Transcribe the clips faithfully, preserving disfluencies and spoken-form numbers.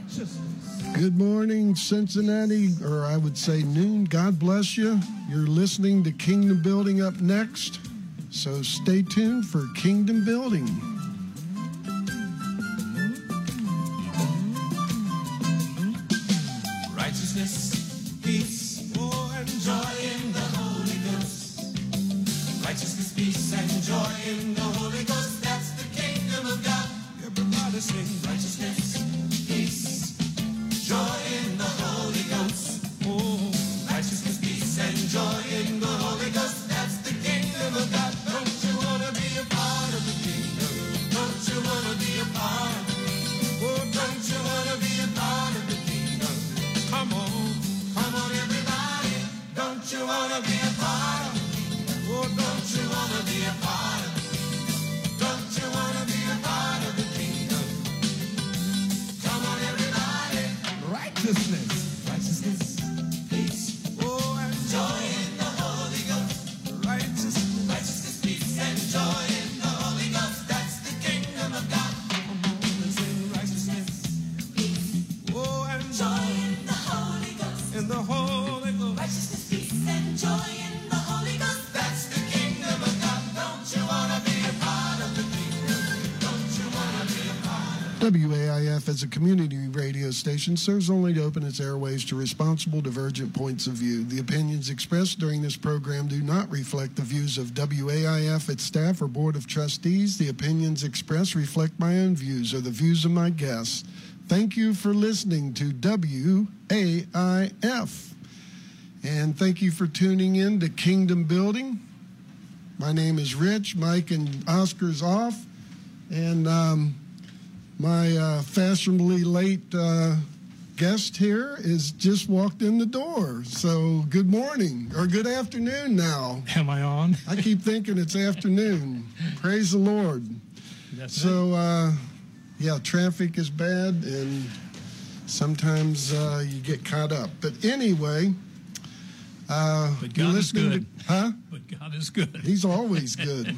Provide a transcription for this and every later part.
Good morning, Cincinnati, or I would say noon. God bless you. You're listening to Kingdom Building up next, so stay tuned for Kingdom Building. Righteousness, peace, war, and joy in the Holy Ghost. Righteousness, peace, and joy in the Holy Ghost. That's the kingdom of God. Everybody sing righteousness, peace, joy in the Holy Ghost. Oh, righteousness, peace, and joy in the Holy Ghost. That's the kingdom of God. Don't you want to be a part of the kingdom? Don't you want to be a part? Oh, don't you want to be a part of the kingdom? Come on, come on, everybody. Don't you want to be a part of the kingdom? Oh, don't you want to be a part of the kingdom? Don't you want to be a part of the kingdom? Come on, everybody. Righteousness, righteousness, peace, oh, and joy in the Holy Ghost. Righteousness, righteousness, peace, and joy in the Holy Ghost. That's the kingdom of God. Come on and sing righteousness, peace, oh, and joy in the Holy Ghost. In the Holy Ghost. Righteousness, peace, and joy in the Holy Ghost. That's the kingdom of God. Don't you want to be a part of the kingdom? Don't you want to be a part of W A I F as a community radio station serves only to open its airways to responsible, divergent points of view. The opinions expressed during this program do not reflect the views of W A I F, its staff, or Board of Trustees. The opinions expressed reflect my own views or the views of my guests. Thank you for listening to W A I F. And thank you for tuning in to Kingdom Building. My name is Rich. Mike and Oscar's off. And um, my uh, fashionably late uh, guest here is just walked in the door. So good morning, or good afternoon now. Am I on? I keep thinking it's afternoon. Praise the Lord. That's So, uh, yeah, traffic is bad, and sometimes uh, you get caught up. But anyway, uh, But you're God is listening good. to, huh? But God is good. He's always good.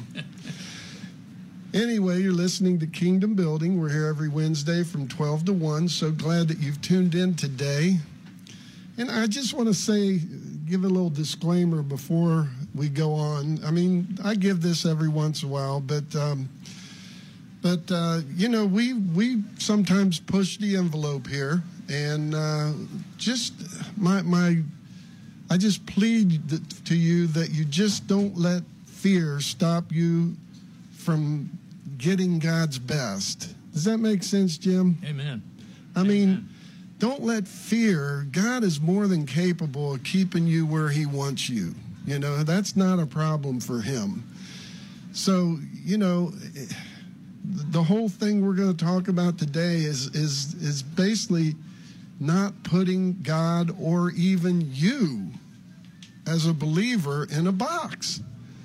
Anyway, you're listening to Kingdom Building. We're here every Wednesday from twelve to one. So glad that you've tuned in today. And I just want to say, give a little disclaimer before we go on. I mean, I give this every once in a while, but, um, but uh, you know, we, we sometimes push the envelope here. And uh, just my, my, I just plead to you that you just don't let fear stop you from getting God's best. Does that make sense, Jim? Amen. I Amen. mean, don't let fear, God is more than capable of keeping you where he wants you. You know, that's not a problem for him. So, you know, the whole thing we're going to talk about today is is is basically not putting God or even you as a believer in a box.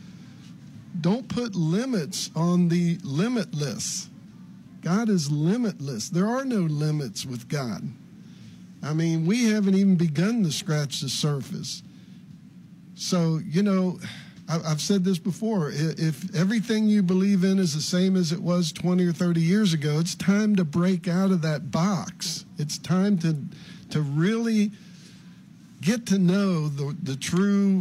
Don't put limits on the limitless. God is limitless. There are no limits with God. I mean, we haven't even begun to scratch the surface. So, you know, I've said this before. If everything you believe in is the same as it was twenty or thirty years ago, it's time to break out of that box. It's time to to really get to know the, the true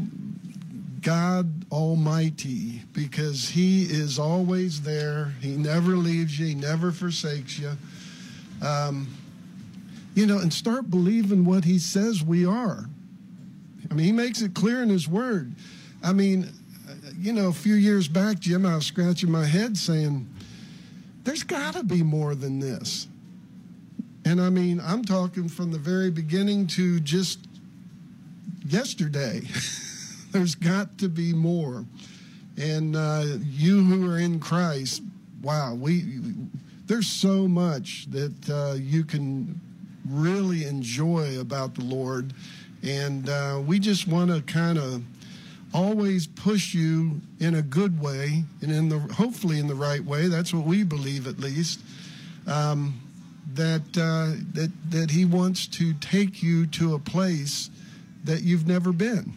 God Almighty, because he is always there. He never leaves you. He never forsakes you. Um, you know, and start believing what he says we are. I mean, he makes it clear in his word. I mean, you know, a few years back, Jim, I was scratching my head saying, there's got to be more than this. And I mean, I'm talking from the very beginning to just yesterday. There's got to be more. And uh, you who are in Christ, wow, we there's so much that uh, you can really enjoy about the Lord. And uh, we just want to kind of always push you in a good way, and in the hopefully in the right way. That's what we believe, at least. Um, that uh, that that He wants to take you to a place that you've never been.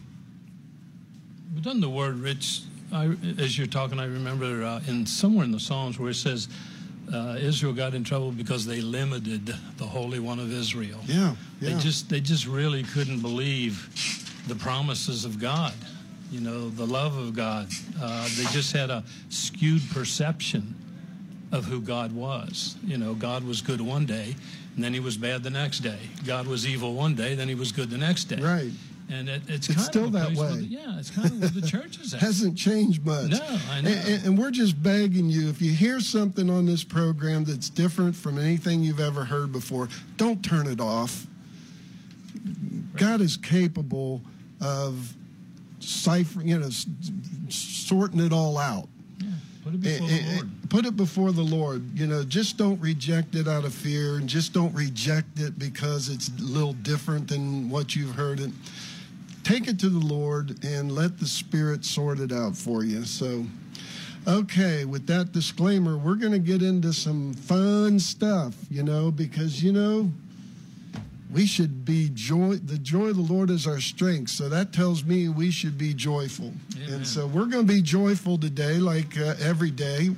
But doesn't the word, Rich, I, as you're talking, I remember uh, in somewhere in the Psalms where it says, uh, Israel got in trouble because they limited the Holy One of Israel. Yeah, They yeah. just they just really couldn't believe the promises of God, you know, the love of God. Uh, they just had a skewed perception of who God was. You know, God was good one day, and then he was bad the next day. God was evil one day, then he was good the next day. Right. And it, it's, It's kind still of a that place where way. the- yeah, it's kind of where the church is at. Hasn't changed much. No, I know. And, and- and we're just begging you, if you hear something on this program that's different from anything you've ever heard before, don't turn it off. God is capable of ciphering, you know, s- sorting it all out. Yeah, put it before Eh, the eh, Lord. Put it before the Lord. You know, just don't reject it out of fear, and just don't reject it because it's a little different than what you've heard it. Take it to the Lord and let the Spirit sort it out for you. So, okay, with that disclaimer, we're going to get into some fun stuff, you know, because, you know, we should be joy. The joy of the Lord is our strength. So that tells me we should be joyful. Amen. And so we're going to be joyful today, like uh, every day.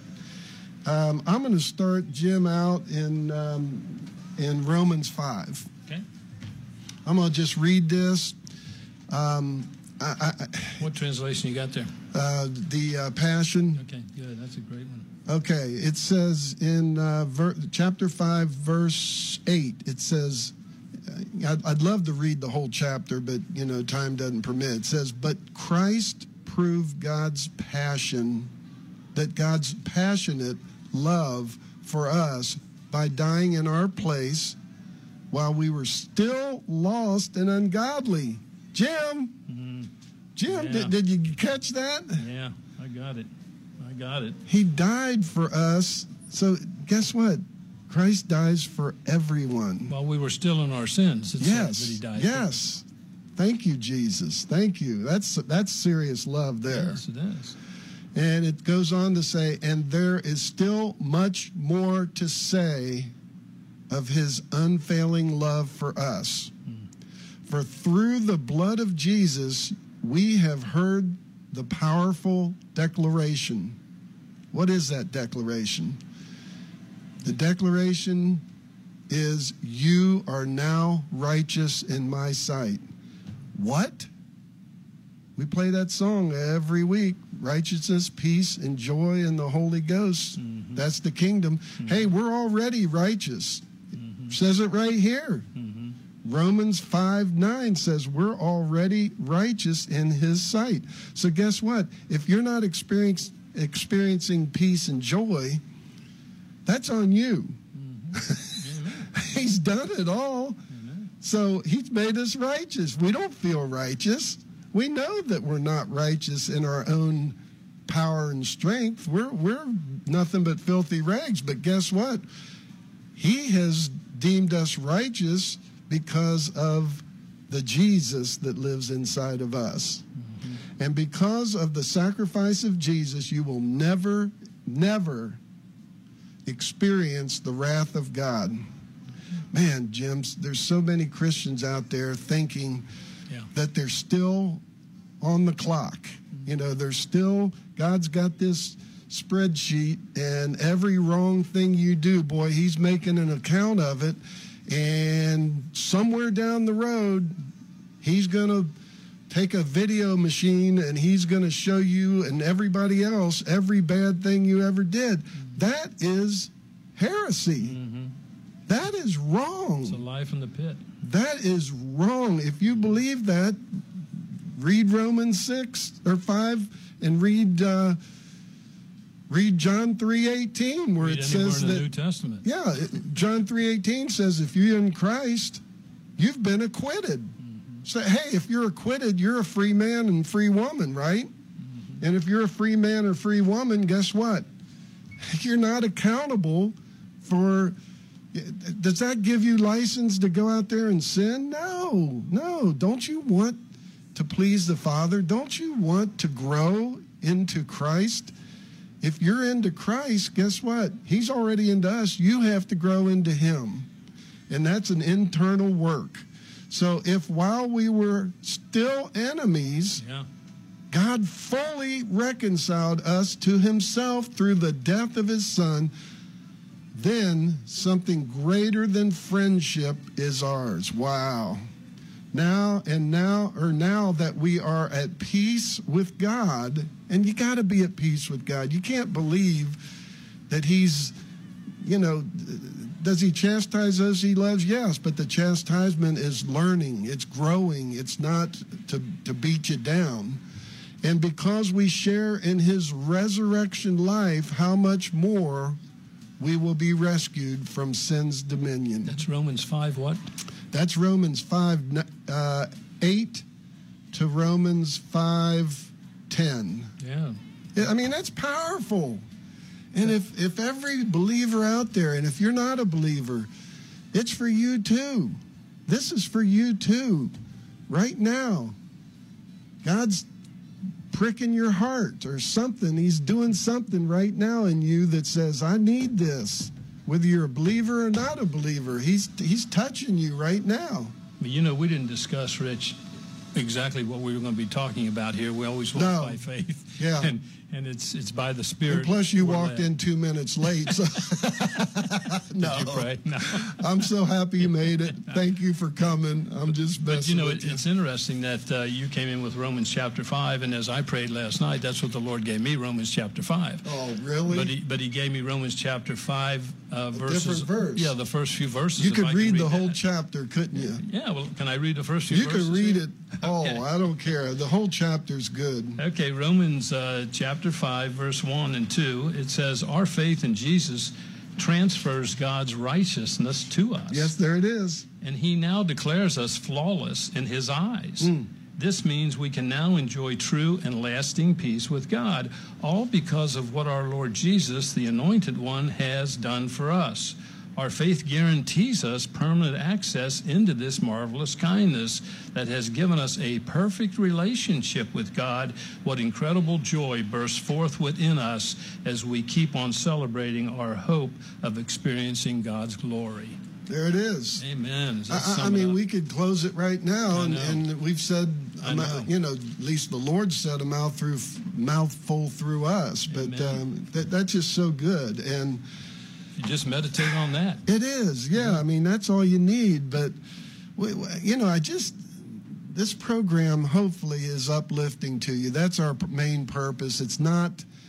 Um, I'm going to start Jim out in um, in Romans five. Okay. I'm going to just read this. Um, I, I, What translation you got there? uh, the uh, Passion. Okay, good. That's a great one. Okay, it says in uh, ver- chapter five, verse eight, it says, uh, I'd, I'd love to read the whole chapter, but, you know, time doesn't permit. It says, but Christ proved God's passion, that God's passionate love for us by dying in our place while we were still lost and ungodly. Jim, Mhm. Jim, Yeah. did, did you catch that? Yeah, I got it. I got it. He died for us. So guess what? Christ dies for everyone. While we were still in our sins, it Yes. says that he died. Yes. Thank you, Jesus. Thank you. That's that's serious love For us. there. Yes, it is. And it goes on to say, and there is still much more to say of his unfailing love for us. For through the blood of Jesus, we have heard the powerful declaration. What is that declaration? The declaration is, you are now righteous in my sight. What? We play that song every week. Righteousness, peace, and joy in the Holy Ghost. Mhm. That's the kingdom. Mm-hmm. Hey, we're already righteous. Mhm. Says it right here. Mhm. Romans five nine says we're already righteous in his sight. So guess what? If you're not experience, experiencing peace and joy, that's on you. Amen. He's done it all. Amen. So he's made us righteous. We don't feel righteous. We know that we're not righteous in our own power and strength. We're we're nothing but filthy rags. But guess what? He has deemed us righteous because of the Jesus that lives inside of us. Mm-hmm. And because of the sacrifice of Jesus, you will never, never experience the wrath of God. Man, Jim, there's so many Christians out there thinking Yeah. that they're still on the clock. You know, they're still, God's got this spreadsheet, and every wrong thing you do, boy, he's making an account of it. And somewhere down the road, he's going to take a video machine and he's going to show you and everybody else every bad thing you ever did. That is heresy. Mhm. That is wrong. It's a life in the pit. That is wrong. If you believe that, read Romans six or five and read uh, read John three eighteen, where Read it anywhere says in the that. New Testament. Yeah, it- John three eighteen says if you're in Christ, you've been acquitted. Mm-hmm. So hey, if you're acquitted, you're a free man and free woman, right? Mm-hmm. And if you're a free man or free woman, guess what? You're not accountable for. Does that give you license to go out there and sin? No, no. Don't you want to please the Father? Don't you want to grow into Christ? If you're into Christ, guess what? He's already into us. You have to grow into him. And that's an internal work. So if while we were still enemies, Yeah. God fully reconciled us to himself through the death of his son, Then something greater than friendship is ours. Wow. Now and now, or now that we are at peace with God, and you got to be at peace with God. You can't believe that he's, you know, does he chastise those he loves? Yes, but the chastisement is learning. It's growing. It's not to, to beat you down. And because we share in his resurrection life, how much more we will be rescued from sin's dominion. That's Romans five what? That's Romans five, uh, eight to Romans five, ten. Yeah. I mean, that's powerful. And if, if every believer out there, and if you're not a believer, it's for you too. This is for you too. Right now, God's pricking your heart or something. He's doing something right now in you that says, I need this. Whether you're a believer or not a believer, he's he's touching you right now. But you know, we didn't discuss, Rich, exactly what we were going to be talking about here. We always walk No. by faith. Yeah. And, and it's it's by the Spirit. And plus, you we're walked led. in two minutes late. So no, Did you pray? No. I'm so happy you made it. Thank you for coming. I'm just messing But you know, with it, it's interesting that uh, you came in with Romans chapter five, and as I prayed last night, that's what the Lord gave me, Romans chapter five. Oh, really? But he, but he gave me Romans chapter five uh, verses. different verse. Yeah, the first few verses. You if could I can read the whole that. chapter, couldn't you? Yeah, well, can I read the first few You verses? could read here? it. Oh, Okay. I don't care. The whole chapter's good. Okay, Romans uh, chapter five, verse one and two, it says, our faith in Jesus transfers God's righteousness to us. Yes, there it is. And he now declares us flawless in his eyes. Mm. This means we can now enjoy true and lasting peace with God, all because of what our Lord Jesus, the Anointed One, has done for us. Our faith guarantees us permanent access into this marvelous kindness that has given us a perfect relationship with God. What incredible joy bursts forth within us as we keep on celebrating our hope of experiencing God's glory. There it is. Amen. Does that I, I sum it mean, up? we could close it right now, I and, know. and we've said, I a mou- know. you know, at least the Lord said a mouth through mouthful through us. But Amen. um, that, that's just so good, and You just meditate on that. it is. Yeah, I mean, that's all you need. But we, we- you know, I just this program hopefully is uplifting to you. That's our p- main purpose. It's not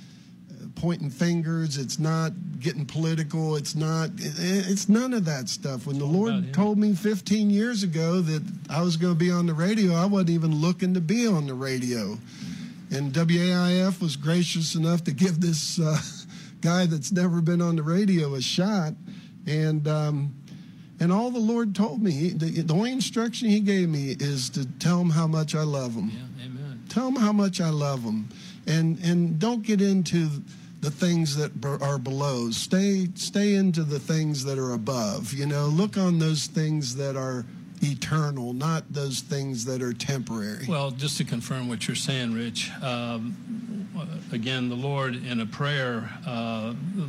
uh, pointing fingers. It's not getting political. It's not. it- It's none of that stuff. When the all about Lord Him. told me fifteen years ago that I was going to be on the radio, I wasn't even looking to be on the radio. And W A I F was gracious enough to give this uh, guy that's never been on the radio a shot. And um, and all the Lord told me, he- the, the only instruction he gave me is to tell him how much I love him. Yeah, amen. Tell him how much I love him. And and don't get into the things that b- are below. Stay stay into the things that are above. You know, look on those things that are eternal, not those things that are temporary. Well, just to confirm what you're saying, Rich, um, again, the Lord in a prayer, uh,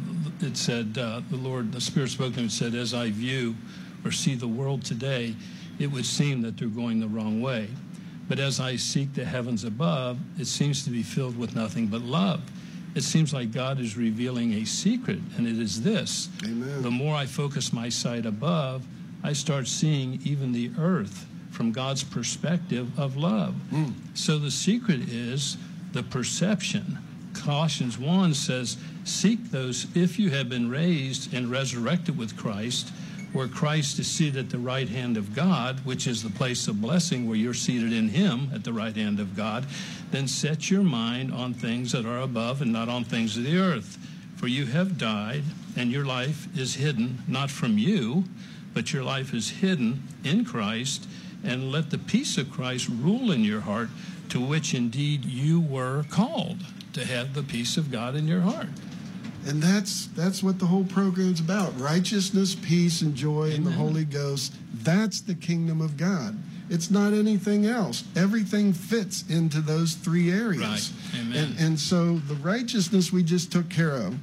it said, uh, the Lord, the Spirit spoke to him and said, as I view or see the world today, it would seem that they're going the wrong way. But as I seek the heavens above, it seems to be filled with nothing but love. It seems like God is revealing a secret, and it is this. Amen. The more I focus my sight above, I start seeing even the earth from God's perspective of love. Mm. So the secret is the perception. Colossians one says, seek those if you have been raised and resurrected with Christ, where Christ is seated at the right hand of God, which is the place of blessing where you're seated in him at the right hand of God, then set your mind on things that are above and not on things of the earth. For you have died, and your life is hidden, not from you, but your life is hidden in Christ, and let the peace of Christ rule in your heart, to which indeed you were called, to have the peace of God in your heart. And that's that's what the whole program's about. Righteousness, peace, and joy in the Amen. Holy Ghost. That's the kingdom of God. It's not anything else. Everything fits into those three areas. Right. Amen. And, and so the righteousness we just took care of.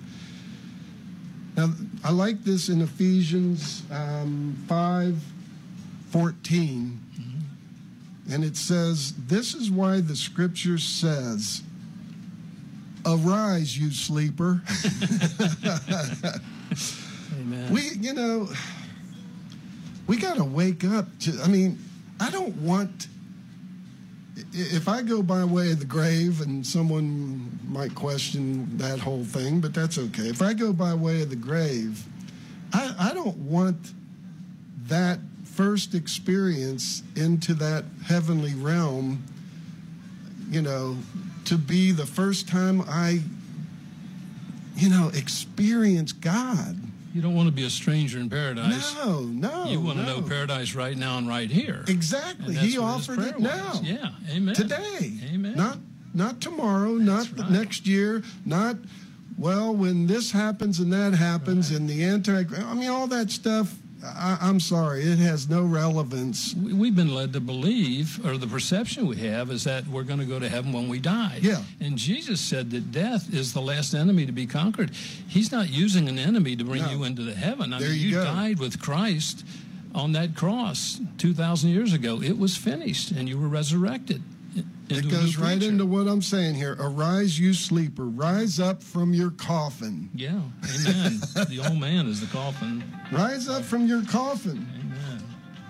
Now, I like this in Ephesians um, five fourteen. Mm-hmm. And it says, this is why the scripture says, arise, you sleeper. Amen. We, you know, we got to wake up to, I mean, I don't want, if I go by way of the grave, and someone might question that whole thing, but that's okay. If I go by way of the grave, I, I don't want that first experience into that heavenly realm, you know, to be the first time I, you know, experience God. You don't want to be a stranger in paradise. No, no. You want to no. know paradise right now and right here. Exactly. And that's He what his offered prayer it now. was. Yeah, amen. Today. Amen. Not not tomorrow, not That's right. next year, not, well, when this happens and that happens Right. and the anti, I mean, all that stuff, I, I'm sorry, it has no relevance. We- We've been led to believe, or the perception we have, is that we're going to go to heaven when we die. Yeah. And Jesus said that death is the last enemy to be conquered. He's not using an enemy to bring No. you into the heaven. I There mean, you you go. died with Christ on that cross two thousand years ago. It was finished, and you were resurrected. i- into It a new goes right creature. into what I'm saying here. Arise, you sleeper. Rise up from your coffin. Yeah, amen. The old man is the coffin. Rise up from your coffin. Amen.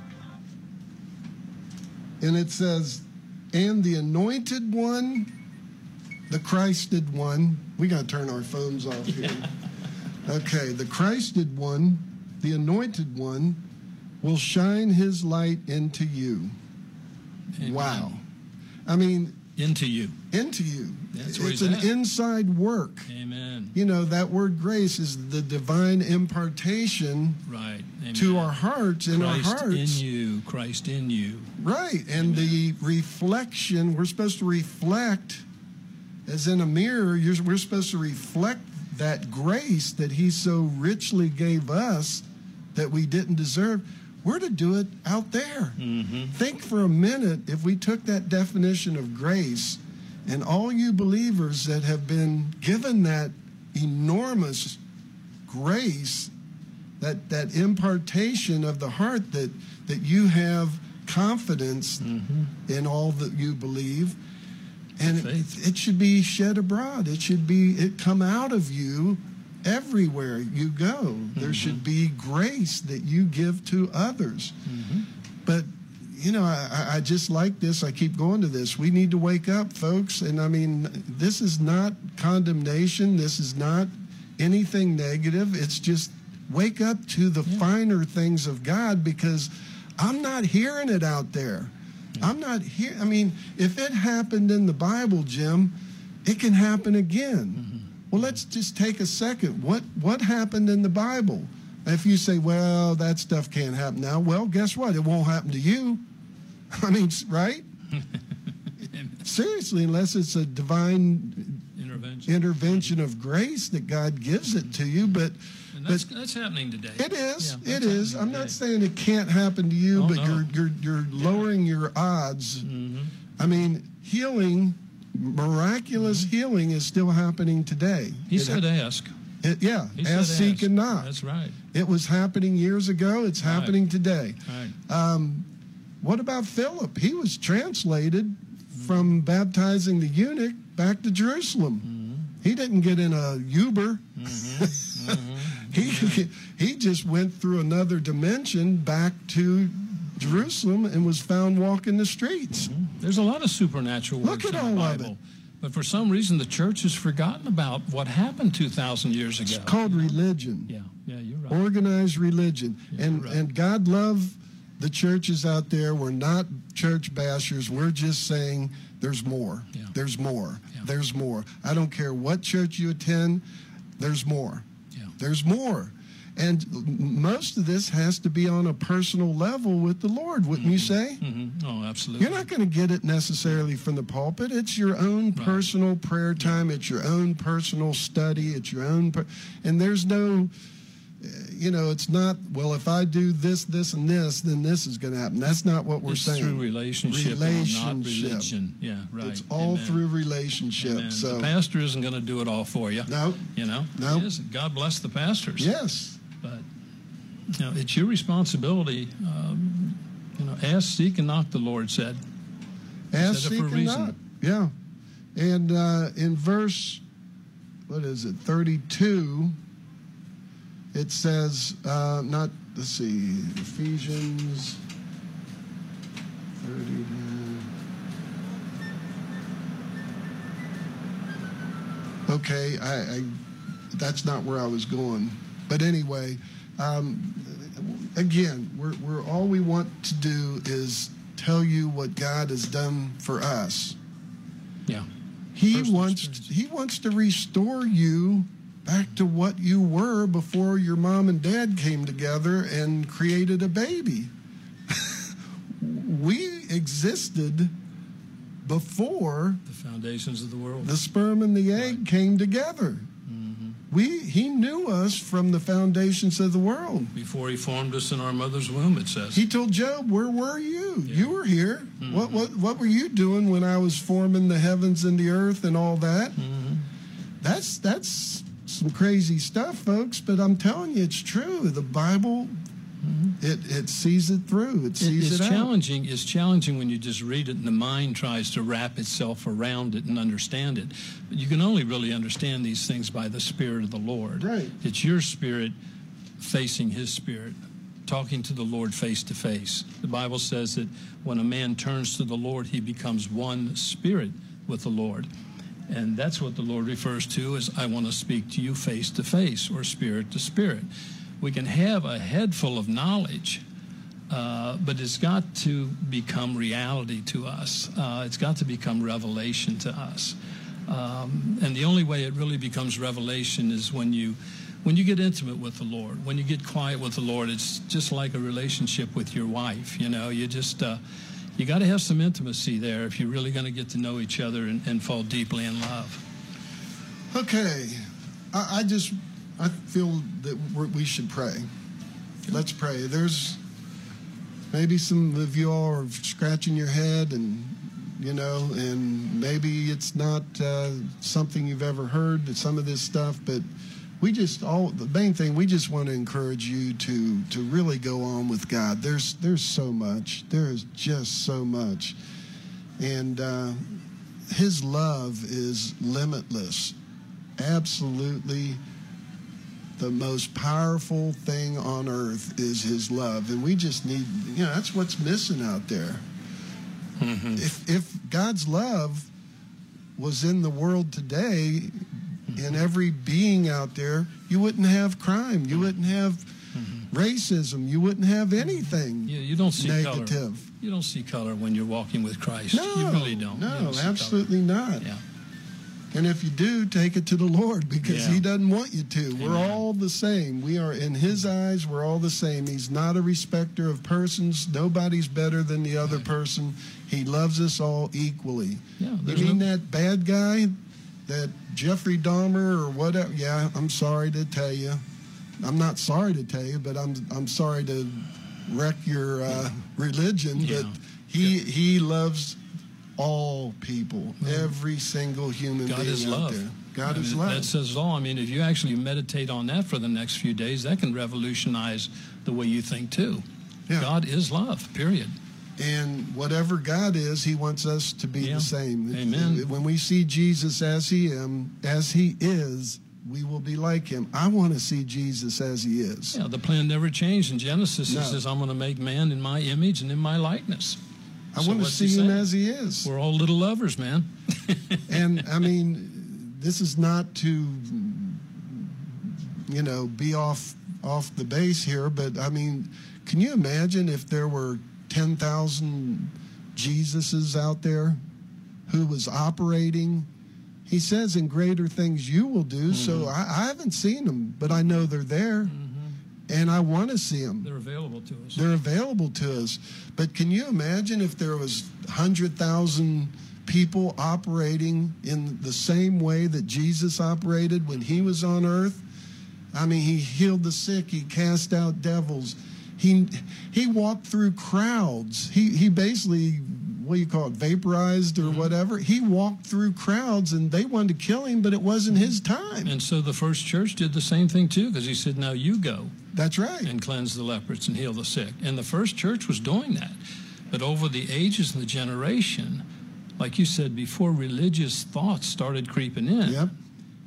And it says, and the anointed one, the Christed one. We got to turn our phones off here. Okay, the Christed one, the anointed one, will shine his light into you. Amen. Wow. I mean, Into you. into you. That's where It's he's an at. inside work. Amen. You know, that word grace is the divine impartation Right. Amen. to our hearts, in Christ our hearts. in you. Christ in you. Right. And the reflection, we're supposed to reflect, as in a mirror, you're, we're supposed to reflect that grace that he so richly gave us that we didn't deserve. We're to do it out there. Mm-hmm. Think for a minute, if we took that definition of grace, and all you believers that have been given that enormous grace, that, that impartation of the heart, that, that you have confidence Mm-hmm. in all that you believe, and it, Faith. it should be shed abroad. It should be, it come out of you everywhere you go. There should be grace that you give to others. Mm-hmm. But, you know, I, I just like this. I keep going to this. We need to wake up, folks. And I mean, this is not condemnation. This is not anything negative. It's just wake up to the Yeah. finer things of God, because I'm not hearing it out there. I'm not here. I mean, if it happened in the Bible, Jim, it can happen again. Mm-hmm. Well, let's just take a second. What what happened in the Bible? If you say, well, that stuff can't happen now, well, guess what? It won't happen to you. I mean, right? Seriously, unless it's a divine Intervention. intervention of grace that God gives it to you. But And that's, but that's happening today. it is. Yeah, It that's is. happening I'm not today. saying it can't happen to you, Oh, but no. you're you're you're lowering your odds. Mm-hmm. I mean, healing, miraculous healing is still happening today. He It- said ask. it- yeah, He ask, said seek, ask. and knock. That's right. It was happening years ago. It's Right. happening today. Right. Um, what about Philip? He was translated from baptizing the eunuch back to Jerusalem. Mm-hmm. He didn't get in a Uber. Mm-hmm. he he just went through another dimension back to Jerusalem and was found walking the streets. There's a lot of supernatural Look works at in the all of Bible. it. But for some reason, the church has forgotten about what happened two thousand years ago. It's called religion. Yeah, yeah, you're right. Organized religion. Yeah, and you're right. and God love the churches out there. We're not church bashers. We're just saying there's more. Yeah. There's more. Yeah. There's more. I don't care what church you attend, there's more. Yeah. There's more. And m- most of this has to be on a personal level with the Lord, wouldn't you say? Mm-hmm. Oh, absolutely. You're not going to get it necessarily from the pulpit. It's your own Right. personal prayer time. It's your own personal study. It's your own, per- and there's no, uh, you know, it's not, well, if I do this, this, and this, then this is going to happen. That's not what we're it's saying. through relationship, and not Relationship. religion. Yeah, right. It's all Amen. through relationship. Amen. So, The pastor isn't going to do it all for you. no, You know? No. He isn't. God bless the pastors. yes. But you know, it's your responsibility. Um, you know, ask, seek, and knock, the Lord said. Ask, said it seek, for a and reason. knock. Yeah. And uh, in verse, what is it, thirty-two, it says, uh, not, let's see, Ephesians thirty. Okay, I, I, that's not where I was going. But anyway, um, again, we're, we're all we want to do is tell you what God has done for us. Yeah. He Personal wants experience. he wants to restore you back to what you were before your mom and dad came together and created a baby. We existed before The foundations of the world. the sperm and the egg Right. came together. Mm-hmm. We he knew us from the foundations of the world. Before he formed us in our mother's womb, it says. He told Job, "Where were you? Yeah. You were here. Mhm. What what what were you doing when I was forming the heavens and the earth and all that?" Mhm. That's that's some crazy stuff, folks. But I'm telling you, it's true. The Bible, it it sees it through. It It- sees it's it, out. challenging. It's challenging when you just read it and the mind tries to wrap itself around it and understand it. But you can only really understand these things by the Spirit of the Lord. Right. It's your spirit facing His Spirit, talking to the Lord face to face. The Bible says that when a man turns to the Lord, he becomes one spirit with the Lord. And that's what the Lord refers to as, I want to speak to you face to face, or spirit to spirit. We can have a head full of knowledge, uh, but it's got to become reality to us. Uh, it's got to become revelation to us. Um, and the only way it really becomes revelation is when you when you get intimate with the Lord, when you get quiet with the Lord. It's just like a relationship with your wife. You know, you just uh, you got to have some intimacy there if you're really going to get to know each other and, and fall deeply in love. Okay, I, I just I feel that we're, we should pray. Let's pray. There's maybe some of you all are scratching your head, and you know, and maybe it's not uh, something you've ever heard, some of this stuff, but we just all the main thing we just want to encourage you to to really go on with God. There's there's so much. There is just so much, and uh, His love is limitless. Absolutely, the most powerful thing on earth is His love, and we just need, you know, that's what's missing out there. Mm-hmm. If if God's love was in the world today, in every being out there, you wouldn't have crime, you wouldn't have Mm-hmm. racism, you wouldn't have anything You, you don't see color. negative. You don't see color when you're walking with Christ. No, you really don't. You no, don't see absolutely not. color. Yeah. And if you do, take it to the Lord, because Yeah. He doesn't want you to. We're Amen. all the same. We are, in His eyes, we're all the same. He's not a respecter of persons. Nobody's better than the other Right. person. He loves us all equally. Yeah, You there's mean no- that bad guy, that Jeffrey Dahmer or whatever? Yeah, I'm sorry to tell you. I'm not sorry to tell you, but I'm I'm sorry to wreck your uh, religion. Yeah. But he he loves all people, every single human God being is out love. there. God I is mean, love. That says it all. I mean, if you actually meditate on that for the next few days, that can revolutionize the way you think too. Yeah. God is love, period. And whatever God is, He wants us to be Yeah. the same. Amen. When we see Jesus as He am, as He is, we will be like Him. I want to see Jesus as He is. Yeah, the plan never changed. In Genesis, No. it says, I'm going to make man in my image and in my likeness. I So want to what's see he Him saying? as He is. We're all little lovers, man. And I mean, this is not to, you know, be off off the base here, but I mean, can you imagine if there were ten thousand Jesuses out there who was operating? He says, "In greater things you will do." So I, I haven't seen them, but I know they're there, and I want to see them. They're available to us. They're available to us. But can you imagine if there was one hundred thousand people operating in the same way that Jesus operated when He was on earth? I mean, He healed the sick. He cast out devils. He he walked through crowds. He he basically, what do you call it, vaporized or whatever. He walked through crowds, and they wanted to kill Him, but it wasn't His time. And so the first church did the same thing too, because He said, now you go That's right. and cleanse the lepers and heal the sick. And the first church was doing that. But over the ages and the generation, like you said before, religious thoughts started creeping in. Yep.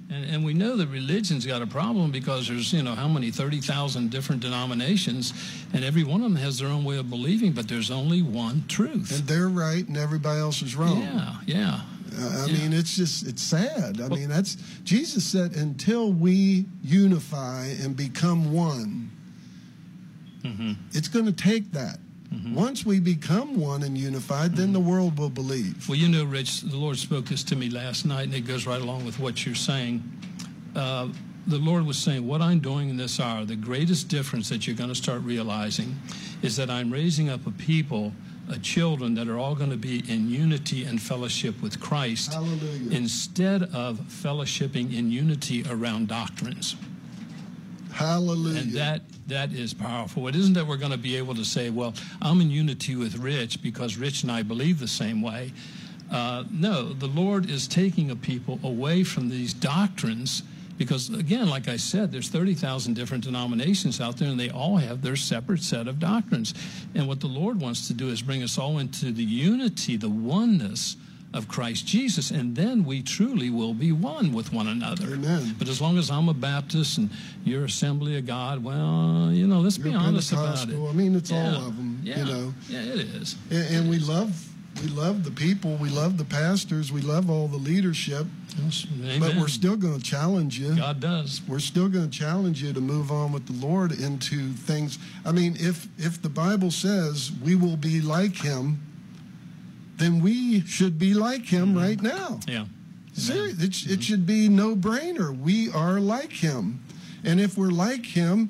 And, and we know that religion's got a problem because there's, you know, how many, thirty thousand different denominations, and every one of them has their own way of believing, but there's only one truth. And they're right and everybody else is wrong. Yeah, yeah. Uh, I yeah. mean, it's just, it's sad. I Well, mean, that's, Jesus said, until we unify and become one, mm-hmm. it's going to take that. Mm-hmm. Once we become one and unified, mm-hmm. then the world will believe. Well, you know, Rich, the Lord spoke this to me last night, and it goes right along with what you're saying. Uh, the Lord was saying, what I'm doing in this hour, the greatest difference that you're going to start realizing is that I'm raising up a people, uh, children that are all going to be in unity and fellowship with Christ. Hallelujah. Instead of fellowshipping in unity around doctrines. Hallelujah. And that that is powerful. It isn't that we're going to be able to say, well, I'm in unity with Rich because Rich and I believe the same way. Uh, no, the Lord is taking a people away from these doctrines because, again, like I said, there's thirty thousand different denominations out there, and they all have their separate set of doctrines. And what the Lord wants to do is bring us all into the unity, the oneness of Christ Jesus, and then we truly will be one with one another. Amen. But as long as I'm a Baptist and you're Assembly of God, well, you know, let's You're be honest about it. Pentecostal. I mean, it's Yeah, all of them, yeah, you know. Yeah, it is. And, and we love we love the people, we love the pastors, we love all the leadership, Yes, amen. but we're still going to challenge you. God does. We're still going to challenge you to move on with the Lord into things. I mean, if if the Bible says we will be like him, then we should be like him Mm-hmm. right now. Yeah. Seriously, it, sh- it should be no-brainer. We are like him. And if we're like him,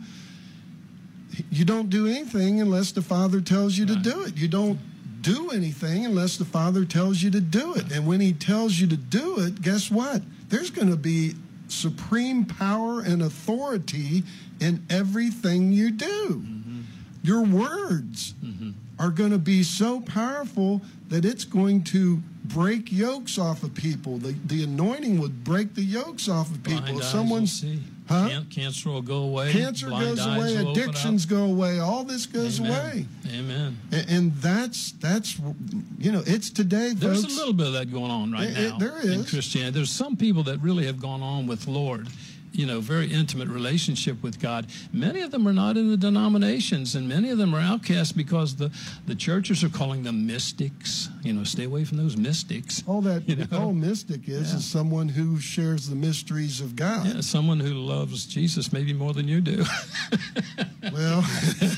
you don't do anything unless the Father tells you to Right. do it. You don't do anything unless the Father tells you to do it. And when he tells you to do it, guess what? There's going to be supreme power and authority in everything you do. Mm-hmm. Your words Mm-hmm. are going to be so powerful that it's going to break yokes off of people. The, the anointing would break the yokes off of people. Blind If eyes someone's will see. Huh? Can- cancer will go away. Cancer Blind goes eyes away, will open up. addictions go away, all this goes Amen. away. Amen. And, and that's, that's, you know, it's today, There's folks. a little bit of that going on right It- it- now there in is. Christianity. There's some people that really have gone on with Lord, you know, very intimate relationship with God. Many of them are not in the denominations, and many of them are outcasts because the, the churches are calling them mystics. You know, stay away from those mystics. All that You know? all mystic is Yeah. is someone who shares the mysteries of God. Yeah, someone who loves Jesus maybe more than you do. Well,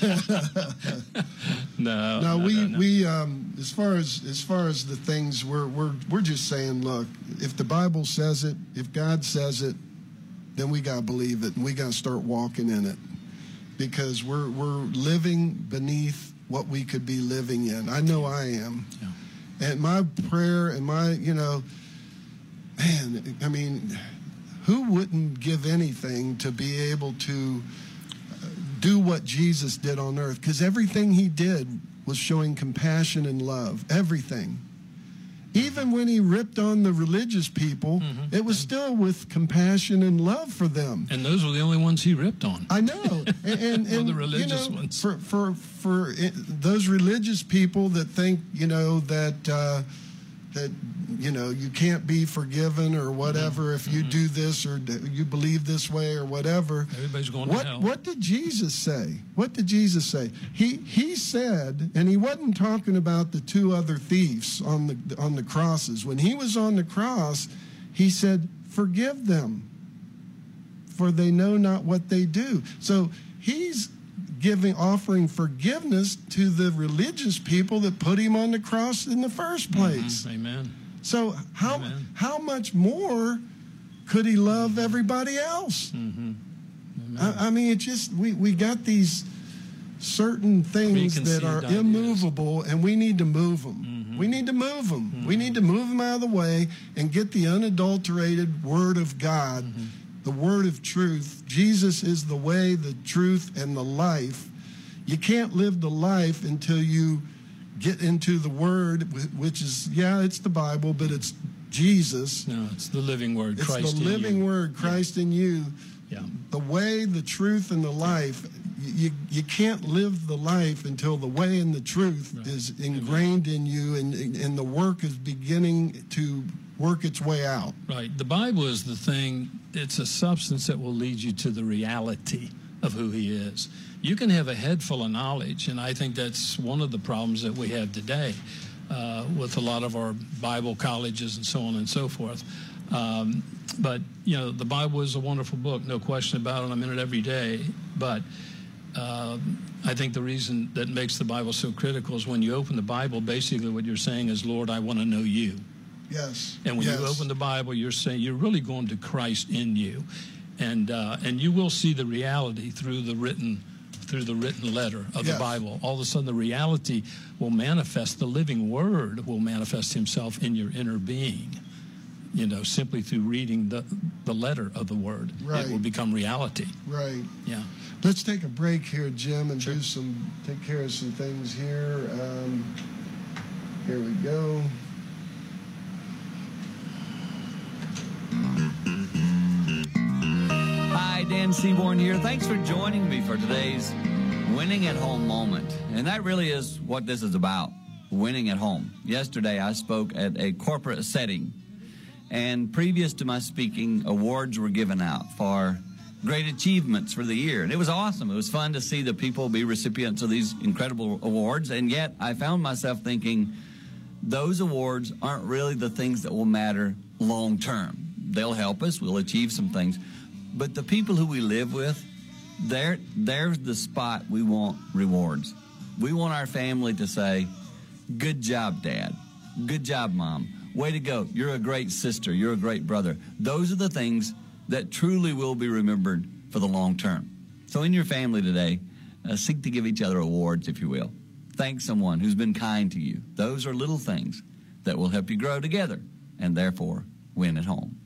no, no, no, we no, no. we um, as far as as far as the things we're we're we're just saying, look, if the Bible says it, if God says it, then we gotta believe it and we gotta start walking in it, because we're we're living beneath what we could be living in. I know I am. Yeah. And my prayer and my, you know, man, I mean, who wouldn't give anything to be able to do what Jesus did on earth? Because everything he did was showing compassion and love. Everything. Even when he ripped on the religious people, Mm-hmm. it was still with compassion and love for them. And those were the only ones he ripped on. I know, and, and, Well, and the religious you know, ones. for for for it, those religious people that think, you know, that uh, that you know you can't be forgiven or whatever if you do this or d- you believe this way or whatever. Everybody's going What to hell. what did Jesus say? What did Jesus say? He he said, and he wasn't talking about the two other thieves on the on the crosses. When he was on the cross, he said, "Forgive them, for they know not what they do." So he's giving, offering forgiveness to the religious people that put him on the cross in the first place. Mhm. Amen. So how Amen. how much more could he love everybody else? Mm-hmm. Amen. I, I mean, it just we we got these certain things that are Preconceived ideas. immovable, and we need to move them. Mhm. We need to move them. Mm-hmm. We need to move them out of the way and get the unadulterated Word of God, Mm-hmm. the Word of truth. Jesus is the way, the truth, and the life. You can't live the life until you get into the Word, wh- which is, yeah, it's the Bible, but it's Jesus. No, it's the living word, It's Christ the in living you. Word, Christ in you. Yeah. The way, the truth, and the life. you you can't live the life until the way and the truth Right. is ingrained in you, and and the work is beginning to work its way out. Right. The Bible is the thing, it's a substance that will lead you to the reality of who he is. You can have a head full of knowledge, and I think that's one of the problems that we have today uh, with a lot of our Bible colleges and so on and so forth. Um, but, you know, the Bible is a wonderful book, no question about it. I'm in it every day. But uh, I think the reason that makes the Bible so critical is when you open the Bible, basically what you're saying is, Lord, I want to know you. Yes. And when yes. you open the Bible, you're saying you're really going to Christ in you, and uh, and you will see the reality through the written through the written letter of yes. the Bible. All of a sudden, the reality will manifest. The living Word will manifest Himself in your inner being. You know, simply through reading the the letter of the Word, right. it will become reality. Right. Yeah. Let's take a break here, Jim, and Sure. do some take care of some things here. Um, here we go. Hi, Dan Seaborn here. Thanks for joining me for today's Winning at Home moment. And that really is what this is about, winning at home. Yesterday, I spoke at a corporate setting, and previous to my speaking, awards were given out for great achievements for the year. And it was awesome. It was fun to see the people be recipients of these incredible awards. And yet, I found myself thinking, those awards aren't really the things that will matter long term. They'll help us. We'll achieve some things. But the people who we live with, they're, there's the spot we want rewards. We want our family to say, good job, Dad. Good job, Mom. Way to go. You're a great sister. You're a great brother. Those are the things that truly will be remembered for the long term. So in your family today, uh, seek to give each other awards, if you will. Thank someone who's been kind to you. Those are little things that will help you grow together and therefore win at home.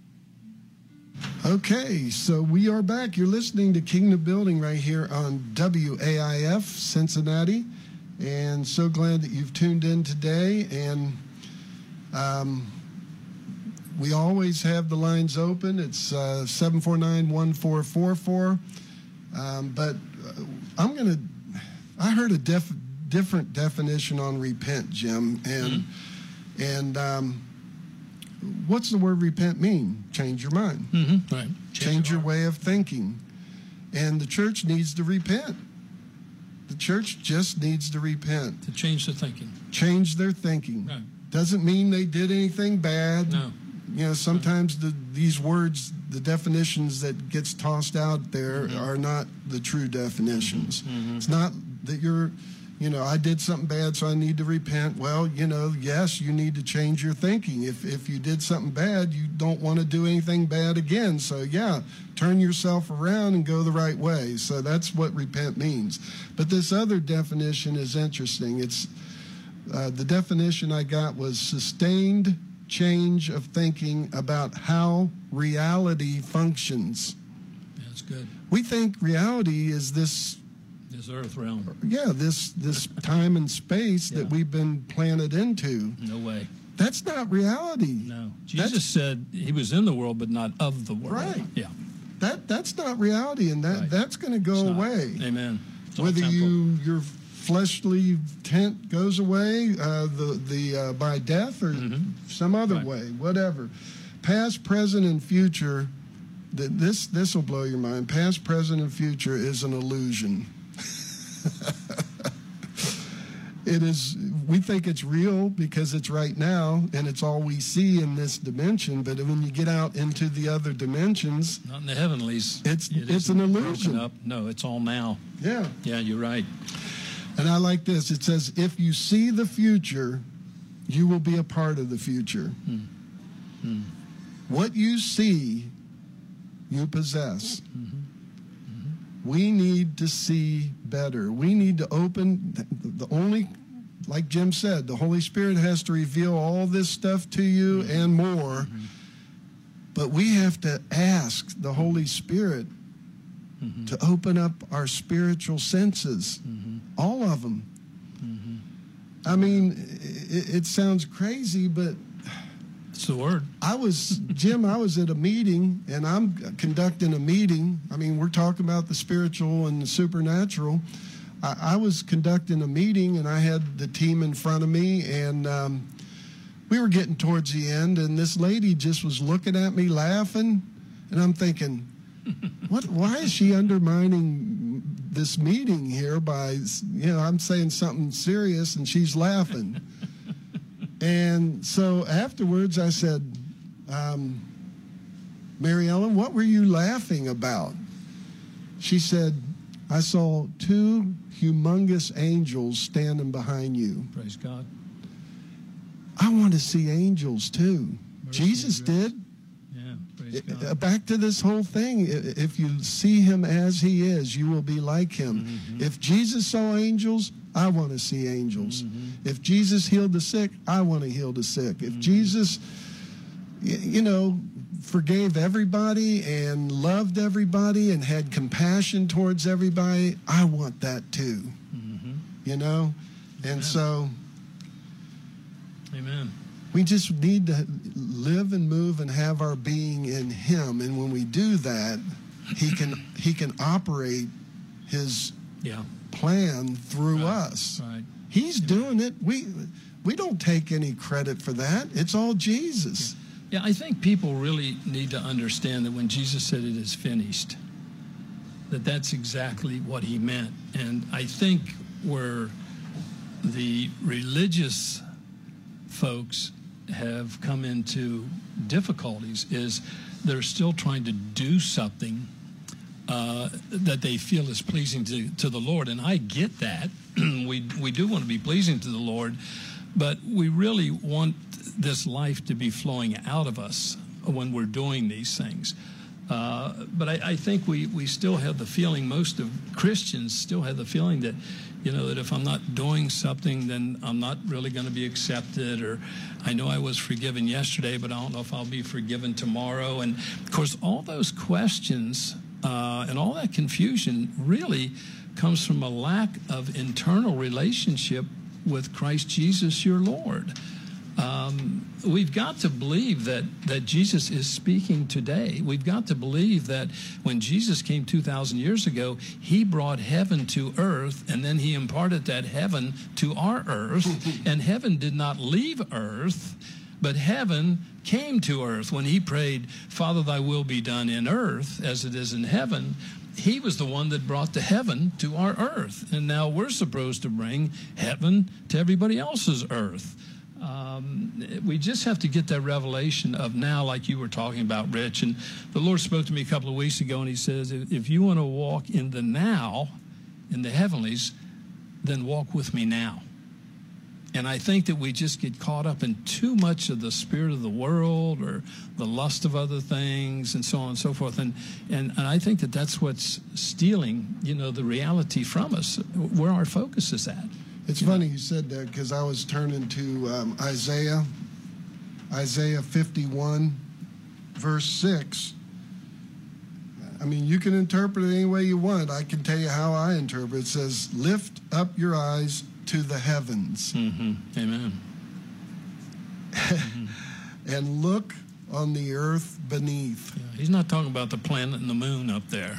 Okay, so we are back. You're listening to Kingdom Building right here on W A I F Cincinnati, and so glad that you've tuned in today. And um, we always have the lines open. It's uh, seven four nine, one four four four. Um, but uh, I'm going to, I heard a def, different definition on repent, Jim, and mm-hmm. and um, what's the word repent mean? Change your mind. Mm-hmm. Right. Change, Change your, your way of thinking. And the church needs to repent. The church just needs to repent. To change the thinking. Change their thinking. Right. Doesn't mean they did anything bad. No. You know, sometimes the, these words, the definitions that gets tossed out there mm-hmm. are not the true definitions. Mm-hmm. It's not that you're, you know, I did something bad, so I need to repent. Well, you know, yes, you need to change your thinking. If if you did something bad, you don't want to do anything bad again. So, yeah, turn yourself around and go the right way. So that's what repent means. But this other definition is interesting. It's uh, the definition I got was sustained change of thinking about how reality functions. Yeah, that's good. We think reality is this This earth realm. Yeah, this this time and space Yeah. that we've been planted into. No way. That's not reality. No. Jesus That's, said he was in the world, but not of the world. Right. Yeah. That that's not reality, and that Right. that's going to go It's not. away. Amen. It's all Whether temporal. you your fleshly tent goes away, uh, the the uh, by death or Mm-hmm. some other Right. way, whatever. Past, present, and future. Th- this this will blow your mind. Past, present, and future is an illusion. It is, we think it's real because it's right now and it's all we see in this dimension. But when you get out into the other dimensions, Not in the heavenlies. It's- It it's isn't an illusion. broken Up. No, it's all now. yeah. Yeah, you're right. And I like this. It says, if you see the future, you will be a part of the future. Hmm. Hmm. What you see, you possess. Mm-hmm. Mm-hmm. We need to see better. We need to open the, the only, like Jim said, the Holy Spirit has to reveal all this stuff to you mm-hmm. and more. Mm-hmm. But we have to ask the Holy Spirit mm-hmm. to open up our spiritual senses, mm-hmm. all of them. Mm-hmm. I mean, it, it sounds crazy, but That's the word. I was, Jim, I was at a meeting, and I'm conducting a meeting. I mean, we're talking about the spiritual and the supernatural. I, I was conducting a meeting, and I had the team in front of me, and um, we were getting towards the end, and this lady just was looking at me laughing, and I'm thinking, what? Why is she undermining this meeting here by, you know, I'm saying something serious, and she's laughing. And so afterwards I said, um, Mary Ellen, what were you laughing about? She said, I saw two humongous angels standing behind you. Praise God. I want to see angels too. Mercy Jesus did. Yeah, praise God. Back to this whole thing. If you see him as he is, you will be like him. Mm-hmm. If Jesus saw angels, I want to see angels. Mm-hmm. If Jesus healed the sick, I want to heal the sick. If mm-hmm. Jesus, you know, forgave everybody and loved everybody and had compassion towards everybody, I want that too. Mm-hmm. You know? And Amen. So... Amen. We just need to live and move and have our being in him. And when we do that, he can he can operate his yeah. plan through right. us. Right. He's yeah. doing it. We we don't take any credit for that. It's all Jesus. Yeah. yeah, I think people really need to understand that when Jesus said it is finished, that that's exactly what he meant. And I think where the religious folks have come into difficulties is they're still trying to do something uh, that they feel is pleasing to, to the Lord. And I get that. we we do want to be pleasing to the Lord, but we really want this life to be flowing out of us when we're doing these things. Uh, but I, I think we, we still have the feeling, most of Christians still have the feeling that, you know, that if I'm not doing something, then I'm not really going to be accepted. Or I know I was forgiven yesterday, but I don't know if I'll be forgiven tomorrow. And, of course, all those questions uh, and all that confusion really comes from a lack of internal relationship with Christ Jesus, your Lord. Um, we've got to believe that, that Jesus is speaking today. We've got to believe that when Jesus came two thousand years ago, he brought heaven to earth, and then he imparted that heaven to our earth. And heaven did not leave earth, but heaven came to earth. When he prayed, Father, thy will be done in earth as it is in heaven, he was the one that brought the heaven to our earth. And now we're supposed to bring heaven to everybody else's earth. Um, we just have to get that revelation of now, like you were talking about, Rich. And the Lord spoke to me a couple of weeks ago, and he says, if you want to walk in the now, in the heavenlies, then walk with me now. And I think that we just get caught up in too much of the spirit of the world or the lust of other things and so on and so forth. And, and, and I think that that's what's stealing, you know, the reality from us, where our focus is at. It's funny you said that, because I was turning to um, Isaiah, Isaiah fifty-one, verse six. I mean, you can interpret it any way you want. I can tell you how I interpret it. It says, lift up your eyes to the heavens. Mm-hmm. Amen. mm-hmm. And look on the earth beneath. Yeah, he's not talking about the planet and the moon up there.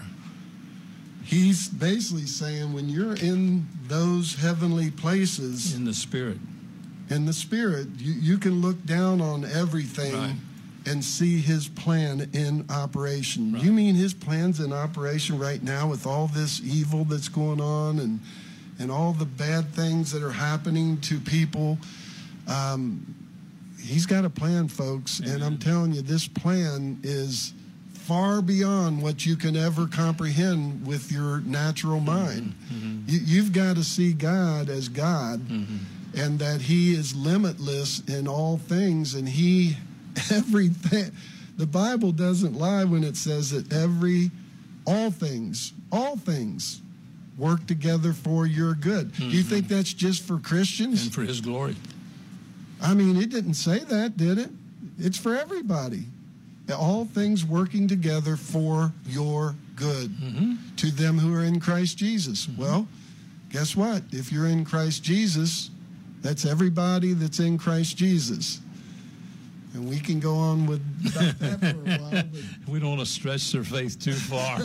He's basically saying when you're in those heavenly places, in the spirit, in the spirit, you, you can look down on everything right. and see his plan in operation. Right. You mean his plan's in operation right now with all this evil that's going on and and all the bad things that are happening to people? Um, he's got a plan, folks. Amen. And I'm telling you, this plan is far beyond what you can ever comprehend with your natural mind. Mm-hmm. You, you've got to see God as God, mm-hmm. and that he is limitless in all things, and he, everything, the Bible doesn't lie when it says that every, all things, all things work together for your good. Mm-hmm. Do you think that's just for Christians? And for his glory. I mean, it didn't say that, did it? It's for everybody. All things working together for your good, mm-hmm. to them who are in Christ Jesus. Mm-hmm. Well, guess what? If you're in Christ Jesus, that's everybody that's in Christ Jesus. And we can go on with about that for a while. But We don't want to stretch their faith too far.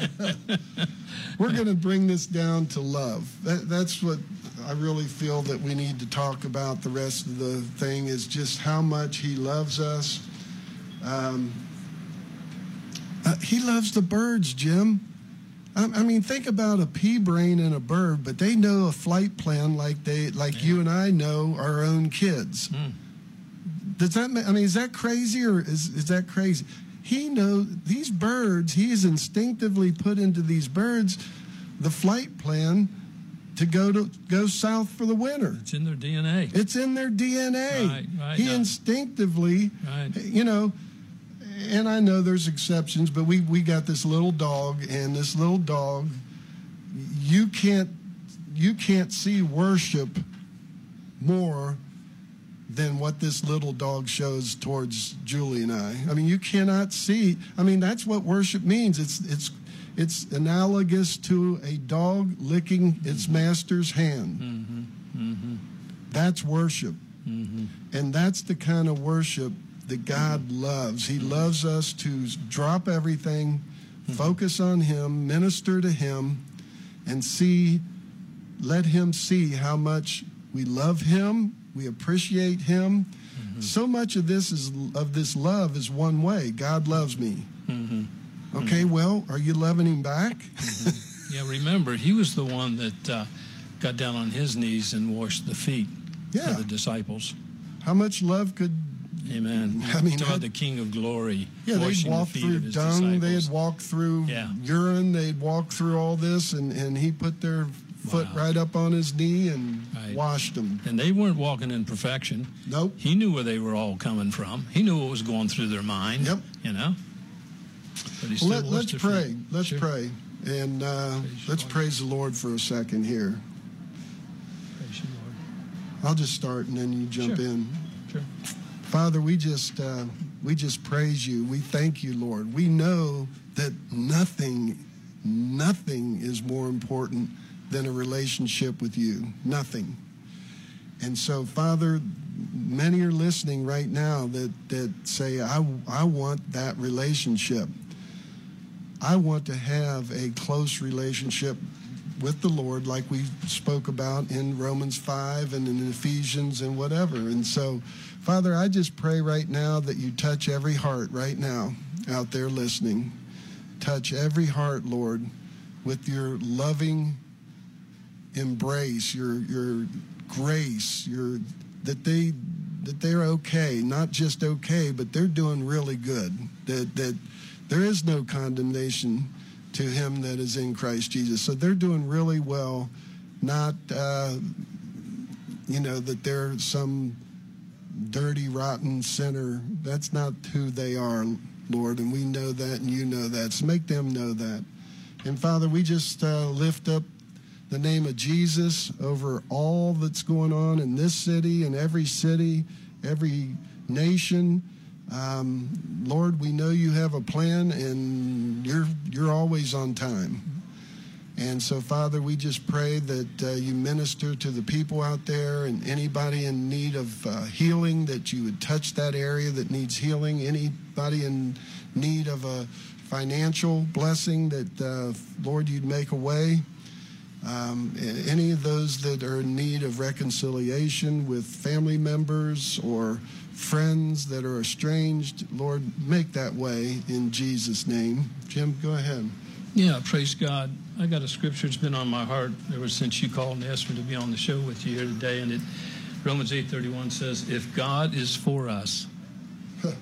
we're going to bring this down to love. That, that's what I really feel that we need to talk about. The rest of the thing is just how much he loves us. Um, uh, he loves the birds, Jim. I, I mean, think about a pea brain and a bird, but they know a flight plan like they, like Yeah. you and I know our own kids. Mm. Does that? ma- I mean, is that crazy or is is that crazy? He knows these birds. He is instinctively put into these birds the flight plan to go to go south for the winter. It's in their D N A. It's in their D N A. Right, right, he no. instinctively, Right. you know. And I know there's exceptions, but we we got this little dog, and this little dog, you can't you can't see worship more than what this little dog shows towards Julie and I. I mean, you cannot see. I mean, that's what worship means. It's it's it's analogous to a dog licking its master's hand. Mm-hmm. Mm-hmm. That's worship. Mm-hmm. And that's the kind of worship that God loves. He loves us to drop everything, focus on Him, minister to Him, and see, let Him see how much we love Him, we appreciate Him. Mm-hmm. So much of this is of this love is one way. God loves me. Mm-hmm. Okay, well, are you loving Him back? Mm-hmm. Yeah, remember, he was the one that uh, got down on his knees and washed the feet Yeah. of the disciples. How much love could Amen. I mean, Talk about I- the King of Glory Yeah, they'd washing the walk feet through of his dung, disciples. they'd walk through Yeah. urine, they'd walk through all this, and, and he put their foot Wow. right up on his knee and Right. washed them. And they weren't walking in perfection. Nope. He knew where they were all coming from. He knew what was going through their mind. Yep. You know. But he still Let, washed let's their pray. feet. Let's Sure. pray. And uh, Praise you, let's Lord. praise the Lord for a second here. Praise you, Lord. I'll just start and then you jump Sure. in. Sure. Father, we just uh, we just praise you. We thank you, Lord. We know that nothing, nothing is more important than a relationship with you. Nothing. And so, Father, many are listening right now that, that say, I, I want that relationship. I want to have a close relationship with the Lord like we spoke about in Romans five and in Ephesians and whatever. And so, Father, I just pray right now that you touch every heart right now out there listening. Touch every heart, Lord, with your loving embrace, your your grace, your that they that they're okay, not just okay, but they're doing really good. That that there is no condemnation to him that is in Christ Jesus. So they're doing really well, not uh, you know that they're some dirty, rotten sinner. That's not who they are, Lord, and we know that, and you know that. So make them know that. And Father, we just uh, lift up the name of Jesus over all that's going on in this city and every city, every nation. Um, Lord, we know you have a plan, and you're you're always on time. And so, Father, we just pray that uh, you minister to the people out there and anybody in need of uh, healing, that you would touch that area that needs healing. Anybody in need of a financial blessing, that, uh, Lord, you'd make a way. Um, any of those that are in need of reconciliation with family members or friends that are estranged, Lord, make that way in Jesus' name. Jim, go ahead. Yeah, praise God. I got a scripture that's been on my heart ever since you called and asked me to be on the show with you here today. And it, Romans eight thirty-one says, if God is for us, Who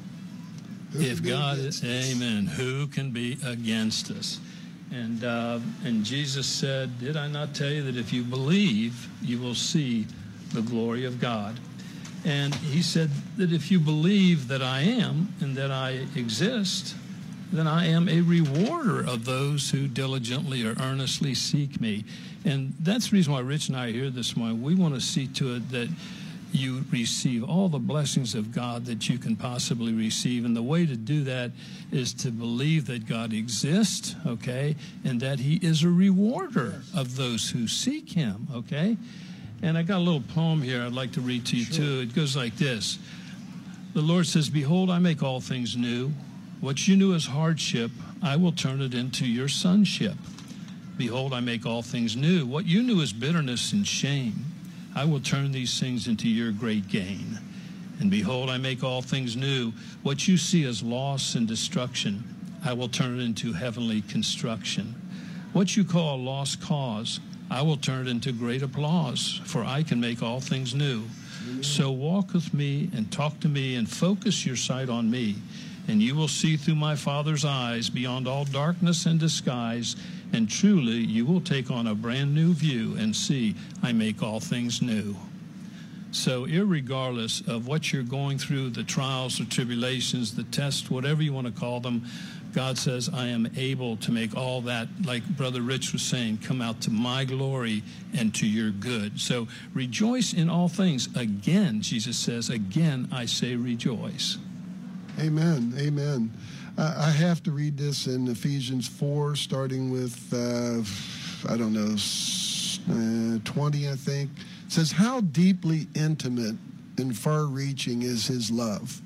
if can be God against is, us? amen, who can be against us? And uh, and Jesus said, did I not tell you that if you believe, you will see the glory of God? And he said that if you believe that I am and that I exist, then I am a rewarder of those who diligently or earnestly seek me. And that's the reason why Rich and I are here this morning. We want to see to it that you receive all the blessings of God that you can possibly receive. And the way to do that is to believe that God exists, okay, and that he is a rewarder of those who seek him, okay? And I got a little poem here I'd like to read to you, Sure. too. It goes like this. The Lord says, behold, I make all things new. What you knew as hardship, I will turn it into your sonship. Behold, I make all things new. What you knew as bitterness and shame, I will turn these things into your great gain. And behold, I make all things new. What you see as loss and destruction, I will turn it into heavenly construction. What you call a lost cause, I will turn it into great applause, for I can make all things new. Amen. So walk with me and talk to me and focus your sight on me, and you will see through my Father's eyes beyond all darkness and disguise, and truly you will take on a brand new view and see I make all things new. So irregardless of what you're going through, the trials, the tribulations, the tests, whatever you want to call them, God says, I am able to make all that, like Brother Rich was saying, come out to my glory and to your good. So rejoice in all things. Again, Jesus says, again, I say rejoice. Amen. Amen. Uh, I have to read this in Ephesians four, starting with, uh, I don't know, uh, twenty, I think. It says, how deeply intimate and far-reaching is his love.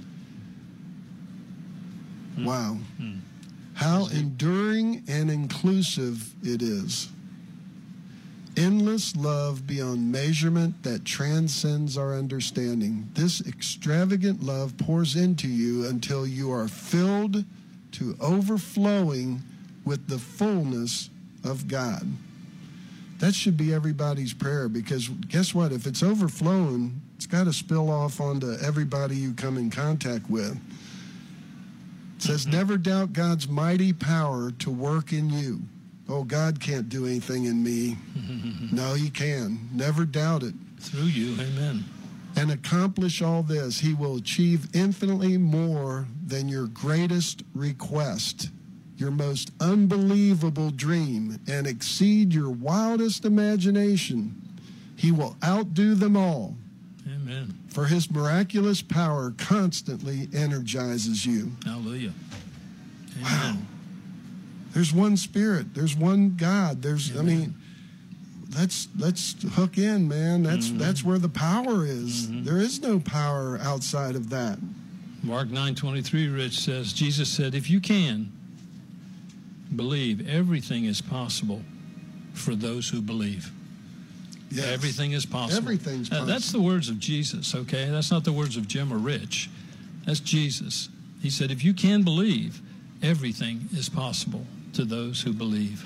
Mm. Wow. Mm. How enduring and inclusive it is. Endless love beyond measurement that transcends our understanding. This extravagant love pours into you until you are filled to overflowing with the fullness of God. That should be everybody's prayer, because guess what? If it's overflowing, it's got to spill off onto everybody you come in contact with. It says, mm-hmm. never doubt God's mighty power to work in you. Oh, God can't do anything in me. No, he can. Never doubt it. Through you, amen. And accomplish all this. He will achieve infinitely more than your greatest request, your most unbelievable dream, and exceed your wildest imagination. He will outdo them all. Amen. For his miraculous power constantly energizes you. Hallelujah. Amen. Wow. There's one Spirit. There's one God. There's, Amen. I mean, let's let's hook in, man. That's mm-hmm. that's where the power is. Mm-hmm. There is no power outside of that. Mark nine twenty-three, Rich says, Jesus said, if you can believe, everything is possible for those who believe. Yes. Everything is possible. Everything's possible. Uh, that's the words of Jesus, okay? That's not the words of Jim or Rich. That's Jesus. He said, if you can believe, everything is possible to those who believe.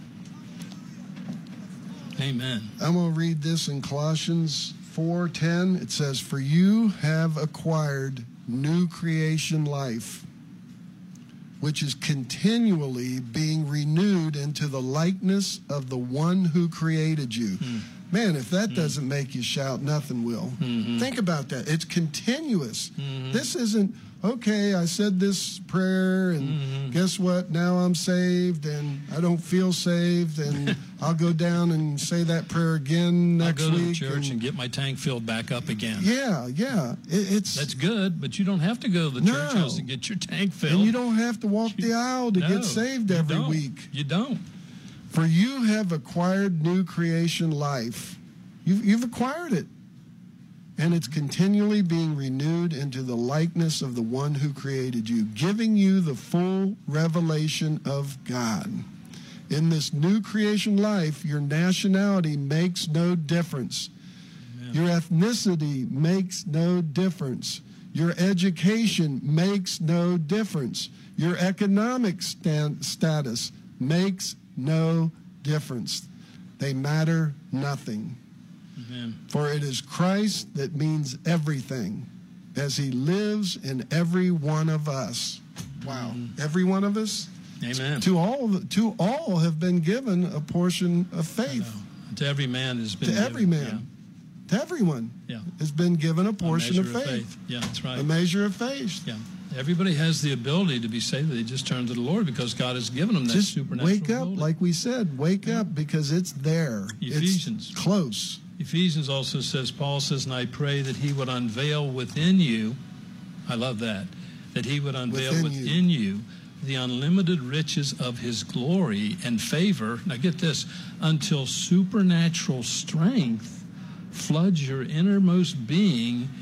Amen. I'm going to read this in Colossians four ten. It says, for you have acquired new creation life, which is continually being renewed into the likeness of the one who created you. Mm. Man, if that mm. doesn't make you shout, nothing will. Mm-hmm. Think about that. It's continuous. Mm-hmm. This isn't, okay, I said this prayer, and mm-hmm. guess what? Now I'm saved, and I don't feel saved, and I'll go down and say that prayer again next week. I'll go to week church and, and get my tank filled back up again. Yeah, yeah. It, it's That's good, but you don't have to go to the no. church house and get your tank filled. And you don't have to walk you, the aisle to no, get saved every don't. week. You don't. For you have acquired new creation life. You've, you've acquired it. And it's continually being renewed into the likeness of the one who created you, giving you the full revelation of God. In this new creation life, your nationality makes no difference. Amen. Your ethnicity makes no difference. Your education makes no difference. Your economic stand, status makes no difference. They matter nothing. Amen. For it is Christ that means everything as he lives in every one of us. Wow. Mm-hmm. Every one of us? Amen. To all, to all have been given a portion of faith. To every man has been To given, every man. Yeah. To everyone yeah. has been given a portion a of faith. of faith. Yeah, that's right. A measure of faith. Yeah. Everybody has the ability to be saved. They just turn to the Lord because God has given them that just supernatural wake up, ability. like we said. Wake yeah. up, because it's there. Ephesians. It's close. Ephesians also says, Paul says, and I pray that he would unveil within you, I love that, that he would unveil within, within you. you the unlimited riches of his glory and favor. Now get this, until supernatural strength floods your innermost being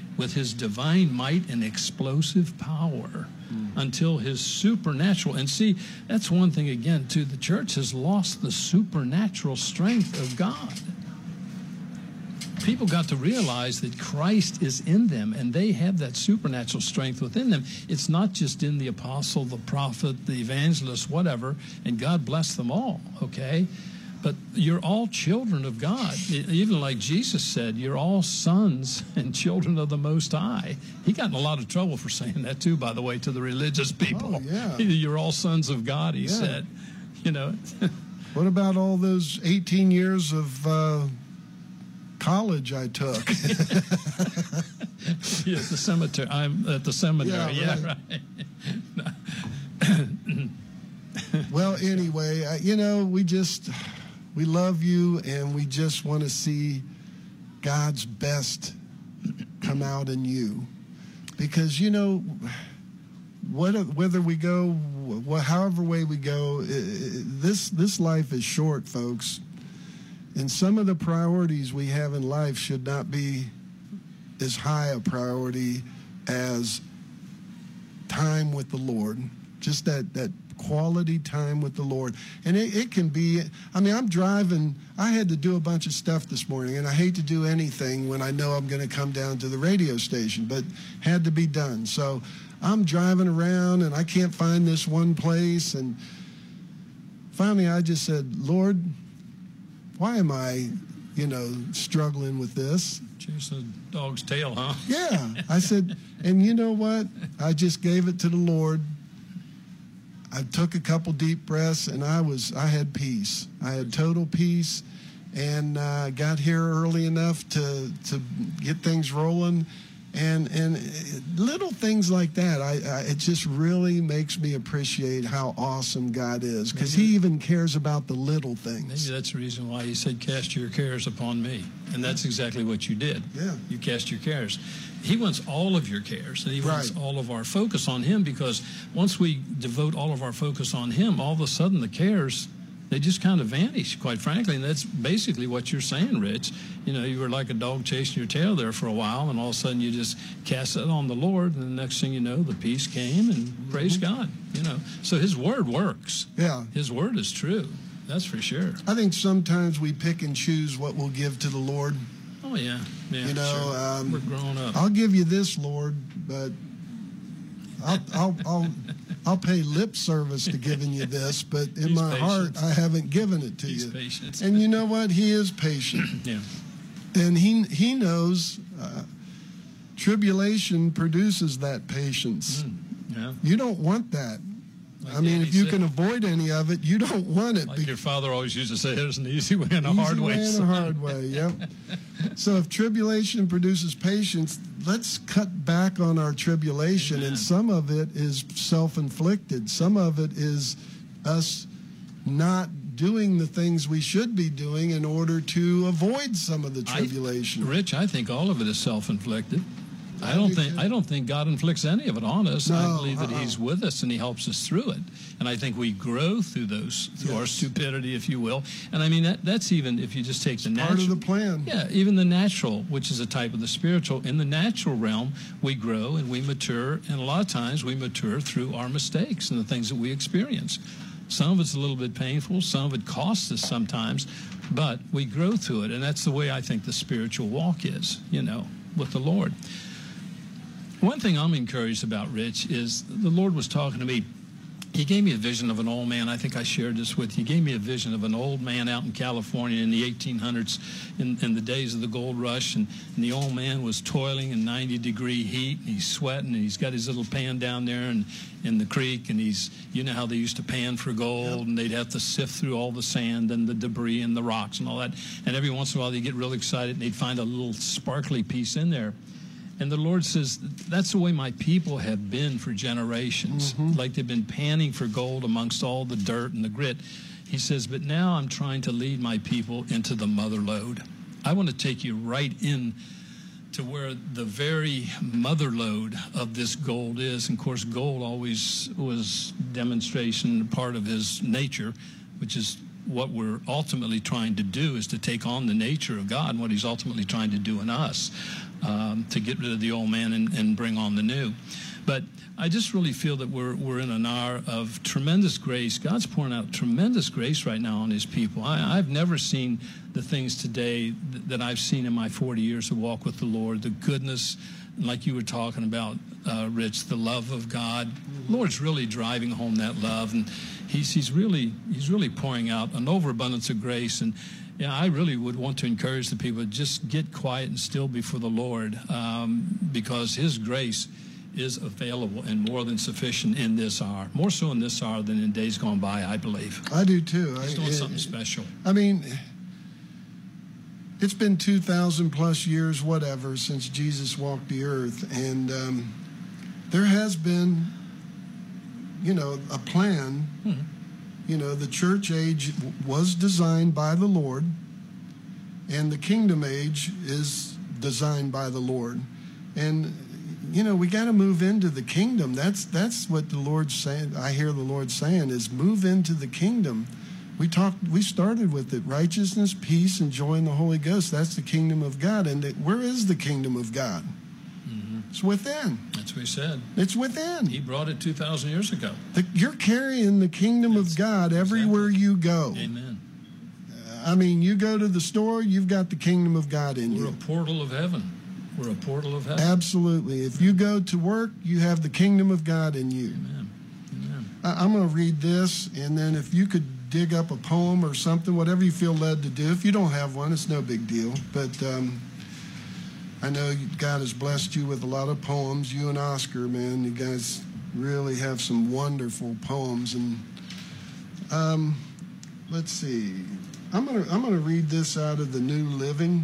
with his divine might and explosive power mm. until his supernatural. And see, that's one thing again, too. The church has lost the supernatural strength of God. People got to realize that Christ is in them, and they have that supernatural strength within them. It's not just in the apostle, the prophet, the evangelist, whatever, and God bless them all, okay? But you're all children of God. Even like Jesus said, you're all sons and children of the Most High. He got in a lot of trouble for saying that, too, by the way, to the religious people. Oh, yeah. You're all sons of God, he yeah. said. You know. What about all those eighteen years of uh, college I took? Yeah, at the cemetery. I'm at the seminary. Yeah, Yeah, right. right. Well, anyway, uh, you know, we just, we love you, and we just want to see God's best come out in you. Because, you know, what, whether we go, wh- however way we go, i- i- this, this life is short, folks. And some of the priorities we have in life should not be as high a priority as time with the Lord. Just that, that quality time with the Lord. And it, it can be, I mean, I'm driving, I had to do a bunch of stuff this morning, and I hate to do anything when I know I'm going to come down to the radio station, but had to be done. So I'm driving around, and I can't find this one place, and finally I just said, Lord, why am I, you know, struggling with this? Chasing a dog's tail, huh? Yeah. I said, and you know what? I just gave it to the Lord. I took a couple deep breaths, and I was, I had peace. I had total peace, and uh, got here early enough to to get things rolling. And and little things like that, I, I it just really makes me appreciate how awesome God is, because He even cares about the little things. Maybe that's the reason why He said, cast your cares upon me. And that's exactly what you did. Yeah. You cast your cares. He wants all of your cares, and He wants Right. all of our focus on Him, because once we devote all of our focus on Him, all of a sudden the cares, they just kind of vanish, quite frankly. And that's basically what you're saying, Rich. You know, you were like a dog chasing your tail there for a while, and all of a sudden you just cast it on the Lord, and the next thing you know, the peace came, and mm-hmm. praise God, you know. So His Word works. Yeah. His Word is true. That's for sure. I think sometimes we pick and choose what we'll give to the Lord. Oh, yeah. Yeah, You know, sure. um, We're growing up. I'll give you this, Lord, but I'll I'll I'll, I'll pay lip service to giving you this, but in He's my patient. heart, I haven't given it to He's you. patient. And you know what? He is patient, Yeah. and he he knows uh, tribulation produces that patience. Mm, yeah. You don't want that. Like I mean, Danny if you said. can avoid any of it, you don't want it. Like your father always used to say, there's an easy way and a Easy hard way. way and a son. hard way, yep. So if tribulation produces patience, let's cut back on our tribulation. Amen. And some of it is self-inflicted. Some of it is us not doing the things we should be doing in order to avoid some of the tribulation. I, Rich, I think all of it is self-inflicted. I I don't do think too. I don't think God inflicts any of it on us. I No, believe that uh-uh. He's with us and He helps us through it. And I think we grow through those, through our Yes. stupidity, if you will. And I mean, that, that's even if you just take the Part natural. of the plan. Yeah, even the natural, which is a type of the spiritual. In the natural realm, we grow and we mature, and a lot of times we mature through our mistakes and the things that we experience. Some of it's a little bit painful, some of it costs us sometimes, but we grow through it, and that's the way I think the spiritual walk is, you know, with the Lord. One thing I'm encouraged about, Rich, is the Lord was talking to me. He gave me a vision of an old man. I think I shared this with you. He gave me a vision of an old man out in California in the eighteen hundreds, in, in the days of the gold rush. And, and the old man was toiling in ninety degree heat, and he's sweating, and he's got his little pan down there in, in the creek. And he's, you know how they used to pan for gold, and they'd have to sift through all the sand and the debris and the rocks and all that. And every once in a while they'd get real excited, and they'd find a little sparkly piece in there. And the Lord says, that's the way my people have been for generations. Mm-hmm. Like they've been panning for gold amongst all the dirt and the grit. He says, but now I'm trying to lead my people into the mother lode. I want to take you right in to where the very mother lode of this gold is. And of course, gold always was demonstration, part of his nature, which is what we're ultimately trying to do is to take on the nature of God and what he's ultimately trying to do in us, um, to get rid of the old man and, and bring on the new. But I just really feel that we're we're in an hour of tremendous grace. God's pouring out tremendous grace right now on his people. I, I've never seen the things today th- that I've seen in my forty years of walk with the Lord, the goodness, like you were talking about, uh, Rich, the love of God. The Lord's really driving home that love, and he's he's really he's really pouring out an overabundance of grace. And yeah, I really would want to encourage the people to just get quiet and still before the Lord, um, because his grace is available and more than sufficient in this hour, more so in this hour than in days gone by, I believe. I do too. He's doing I, something it, special. I mean, it's been two thousand plus years, whatever, since Jesus walked the earth, and um, there has been, you know, a plan. Mm-hmm. You know, the church age was designed by the Lord, and the kingdom age is designed by the Lord. And you know, we got to move into the kingdom. That's that's what the Lord's saying. I hear the Lord saying is move into the kingdom. We talked. We started with it: righteousness, peace, and joy in the Holy Ghost. That's the kingdom of God. And it, where is the kingdom of God? Mm-hmm. It's within. That's what he said. It's within. He brought it two thousand years ago. The, you're carrying the kingdom that's, of God everywhere exactly. you go. Amen. Uh, I mean, you go to the store, you've got the kingdom of God in We're you. We're a portal of heaven. We're a portal of heaven. Absolutely. If you go to work, you have the kingdom of God in you. Amen. Amen. I, I'm going to read this, and then if you could dig up a poem or something, whatever you feel led to do. If you don't have one, it's no big deal. But um, I know God has blessed you with a lot of poems. You and Oscar, man, you guys really have some wonderful poems. And um, let's see. I'm going to I'm going to read this out of the New Living.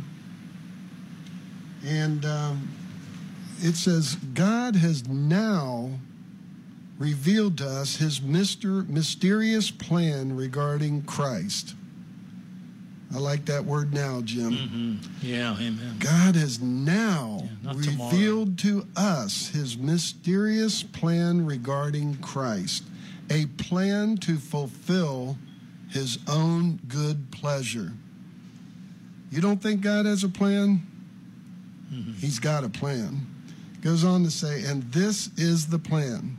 And um, it says, God has now revealed to us his mister- mysterious plan regarding Christ. I like that word now, Jim. Mm-hmm. Yeah, amen. God has now yeah, revealed to us his mysterious plan regarding Christ, a plan to fulfill his own good pleasure. You don't think God has a plan? Mm-hmm. He's got a plan. Goes on to say, and this is the plan.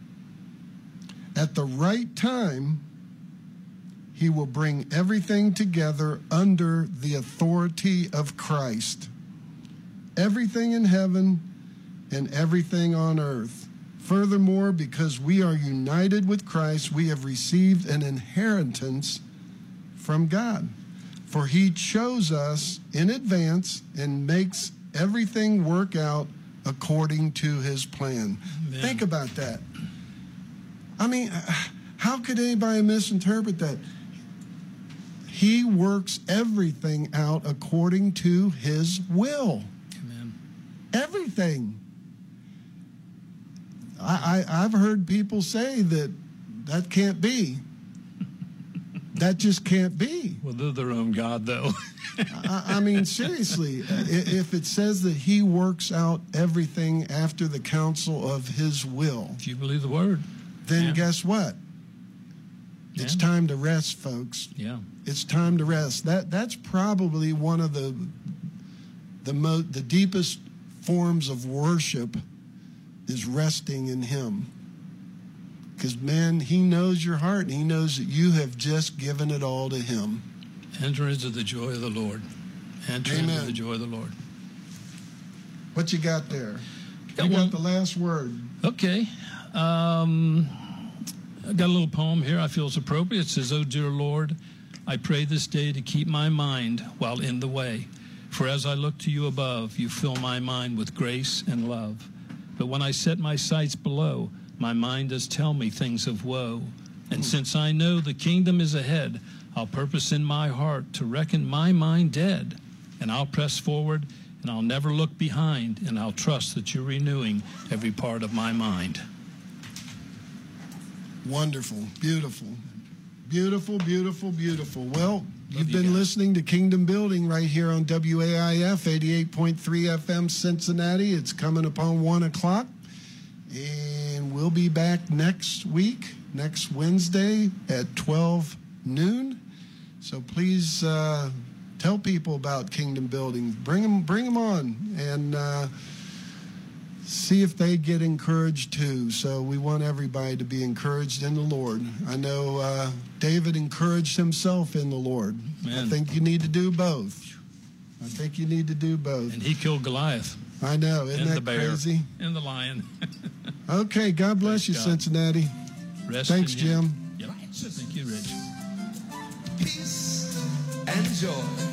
At the right time, he will bring everything together under the authority of Christ. Everything in heaven and everything on earth. Furthermore, because we are united with Christ, we have received an inheritance from God. For he chose us in advance and makes everything work out according to his plan. Amen. Think about that. I mean, how could anybody misinterpret that? He works everything out according to his will. Amen. Everything. I, I, I've heard people say that that can't be. That just can't be. Well, they're their own God, though. I, I mean, seriously, if it says that he works out everything after the counsel of his will, if you believe the word, then yeah. guess what? It's yeah. time to rest, folks. Yeah. It's time to rest. That that's probably one of the the mo- the deepest forms of worship is resting in him. Because, man, he knows your heart, and he knows that you have just given it all to him. Enter into the joy of the Lord. Enter Amen. into the joy of the Lord. What you got there? Got you one. got the last word. Okay. Um, I got a little poem here I feel is appropriate. It says, "O dear Lord, I pray this day to keep my mind while in the way. For as I look to you above, you fill my mind with grace and love. But when I set my sights below, my mind does tell me things of woe. And since I know the kingdom is ahead, I'll purpose in my heart to reckon my mind dead. And I'll press forward, and I'll never look behind, and I'll trust that you're renewing every part of my mind." Wonderful. Beautiful. Beautiful, beautiful, beautiful. Well, you've you been guys. listening to Kingdom Building right here on W A I F eighty-eight point three F M Cincinnati. It's coming upon one o'clock. And we'll be back next week, next Wednesday at twelve noon. So please uh, tell people about Kingdom Building. Bring them, bring them on, and uh, see if they get encouraged too. So we want everybody to be encouraged in the Lord. I know uh, David encouraged himself in the Lord. Man. I think you need to do both. I think you need to do both. And he killed Goliath. I know. Isn't and that the bear, crazy? and the lion. Okay. God bless Praise you, God. Cincinnati. Rest Thanks, in him. Jim. Yep. Thank you, Rich. Peace and joy.